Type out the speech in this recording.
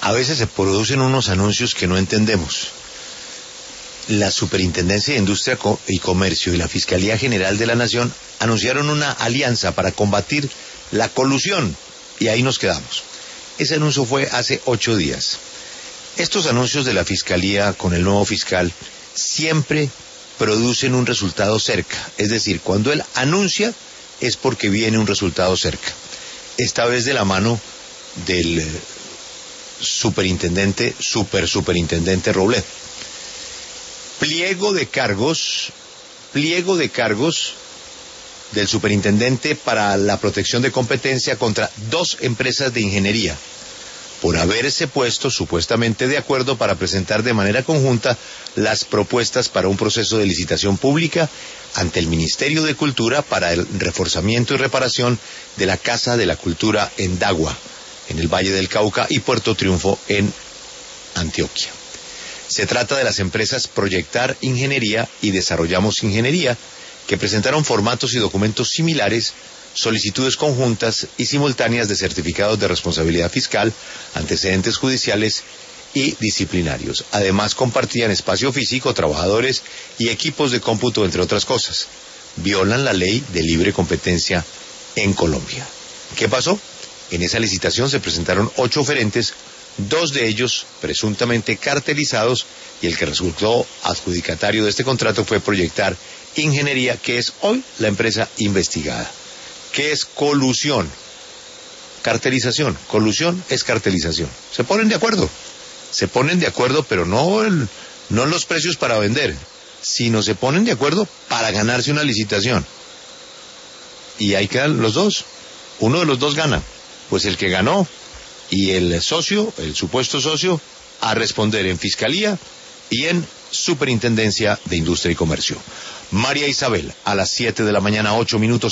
A veces se producen unos anuncios que no entendemos. La Superintendencia de Industria y Comercio y la Fiscalía General de la Nación anunciaron una alianza para combatir la colusión, y ahí nos quedamos. Ese anuncio fue hace 8 días. Estos anuncios de la Fiscalía con el nuevo fiscal siempre producen un resultado cerca. Es decir, cuando él anuncia es porque viene un resultado cerca. Esta vez de la mano del superintendente Robledo. Pliego de cargos del superintendente para la protección de competencia contra 2 empresas de ingeniería por haberse puesto supuestamente de acuerdo para presentar de manera conjunta las propuestas para un proceso de licitación pública ante el Ministerio de Cultura para el reforzamiento y reparación de la Casa de la Cultura en Dagua, en el Valle del Cauca, y Puerto Triunfo en Antioquia. Se trata de las empresas Proyectar Ingeniería y Desarrollamos Ingeniería, que presentaron formatos y documentos similares, solicitudes conjuntas y simultáneas de certificados de responsabilidad fiscal, antecedentes judiciales y disciplinarios. Además, compartían espacio físico, trabajadores y equipos de cómputo, entre otras cosas. Violan la ley de libre competencia en Colombia. ¿Qué pasó? En esa licitación se presentaron 8 oferentes, 2 de ellos presuntamente cartelizados, y el que resultó adjudicatario de este contrato fue Proyectar Ingeniería, que es hoy la empresa investigada. ¿Qué es colusión? Cartelización. Colusión es cartelización. Se ponen de acuerdo, pero no en los precios para vender, sino se ponen de acuerdo para ganarse una licitación. Y ahí quedan los dos. Uno de los dos gana. Pues el que ganó, y el socio, el supuesto socio, a responder en Fiscalía y en Superintendencia de Industria y Comercio. María Isabel, a las 7 de la mañana, 8 minutos.